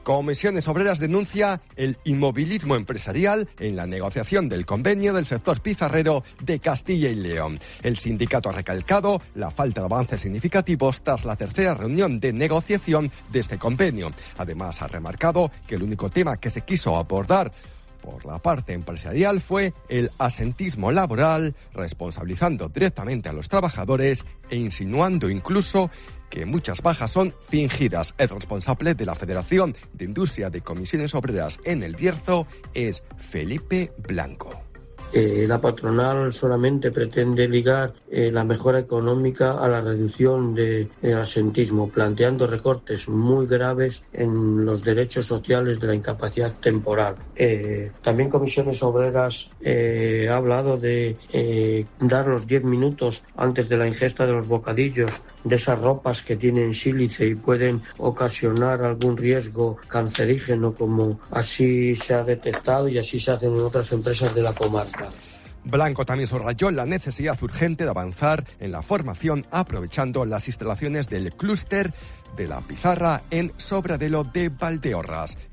Comisiones Obreras denuncia el inmovilismo empresarial en la negociación del convenio del sector pizarrero de Castilla y León. El sindicato ha recalcado la falta de avances significativos tras la tercera reunión de negociación de este convenio. Además, ha remarcado que el único tema que se quiso abordar por la parte empresarial fue el asentismo laboral, responsabilizando directamente a los trabajadores e insinuando incluso que muchas bajas son fingidas. El responsable de la Federación de Industria de Comisiones Obreras en El Bierzo es Felipe Blanco. La patronal solamente pretende ligar la mejora económica a la reducción del absentismo, planteando recortes muy graves en los derechos sociales de la incapacidad temporal. También Comisiones Obreras ha hablado de dar los 10 minutos antes de la ingesta de los bocadillos de esas ropas que tienen sílice y pueden ocasionar algún riesgo cancerígeno, como así se ha detectado y así se hacen en otras empresas de la comarca. Blanco también subrayó la necesidad urgente de avanzar en la formación aprovechando las instalaciones del clúster de la pizarra en Sobradelo de Valdeorras.